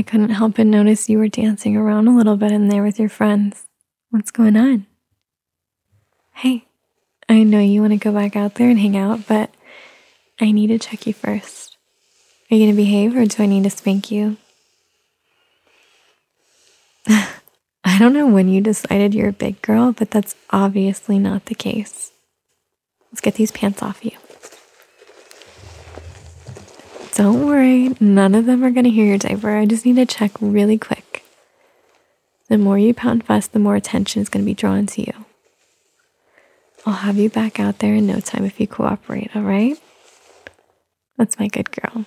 couldn't help but notice you were dancing around a little bit in there with your friends. What's going on? Hey, I know you want to go back out there and hang out, but I need to check you first. Are you going to behave or do I need to spank you? I don't know when you decided you're a big girl, but that's obviously not the case. Let's get these pants off you. Don't worry, none of them are going to hear your diaper. I just need to check really quick. The more you pound fuss, the more attention is going to be drawn to you. I'll have you back out there in no time if you cooperate, all right? That's my good girl.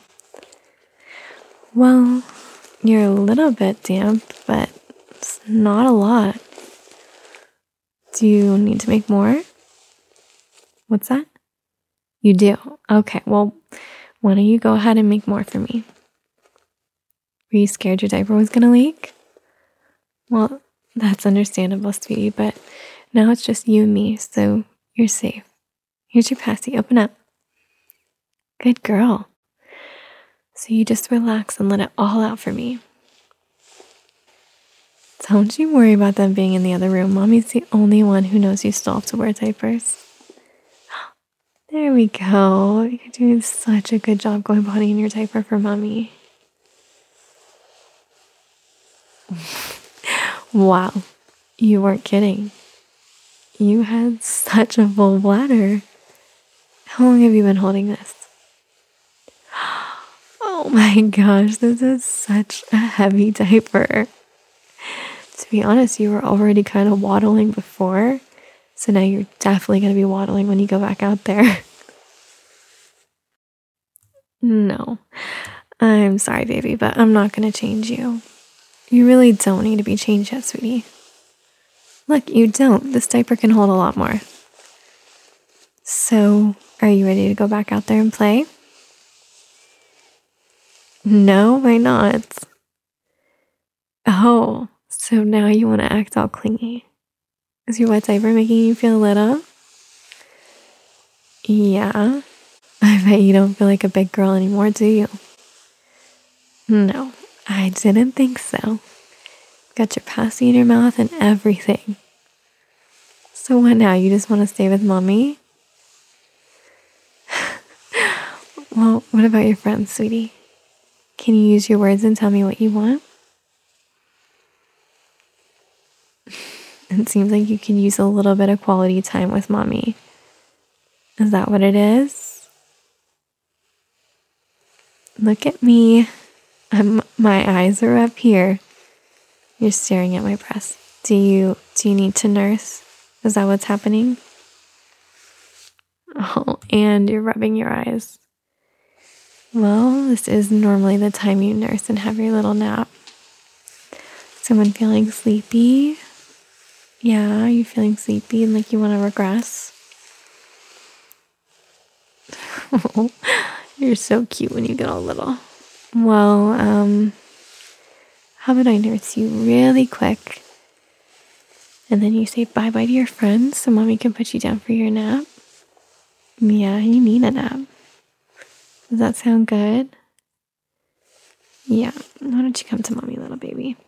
Well, you're a little bit damp, but it's not a lot. Do you need to make more? What's that? You do? Okay, well, why don't you go ahead and make more for me? Were you scared your diaper was gonna leak? Well, that's understandable, sweetie, but now it's just you and me, so you're safe. Here's your passy, open up. Good girl. So you just relax and let it all out for me. Don't you worry about them being in the other room. Mommy's the only one who knows you still have to wear diapers. There we go. You're doing such a good job going potty in your diaper for mommy. Wow, you weren't kidding. You had such a full bladder. How long have you been holding this? Oh my gosh, this is such a heavy diaper. To be honest, you were already kind of waddling before, so now you're definitely going to be waddling when you go back out there. No, I'm sorry, baby, but I'm not going to change you. You really don't need to be changed yet, sweetie. Look, you don't. This diaper can hold a lot more. So, are you ready to go back out there and play? No, why not? Oh, so now you want to act all clingy. Is your wet diaper making you feel lit up? Yeah. I bet you don't feel like a big girl anymore, do you? No, I didn't think so. Got your passy in your mouth and everything. So what now? You just want to stay with mommy? Well, what about your friends, sweetie? Can you use your words and tell me what you want? It seems like you could use a little bit of quality time with mommy. Is that what it is? Look at me. My eyes are up here. You're staring at my breast. Do you need to nurse? Is that what's happening? Oh, and you're rubbing your eyes. Well, this is normally the time you nurse and have your little nap. Someone feeling sleepy? Yeah, are you feeling sleepy and like you want to regress? Oh, you're so cute when you get all little. Well, how about I nurse you really quick? And then you say bye-bye to your friends so mommy can put you down for your nap? Yeah, you need a nap. Does that sound good? Yeah, why don't you come to mommy, little baby?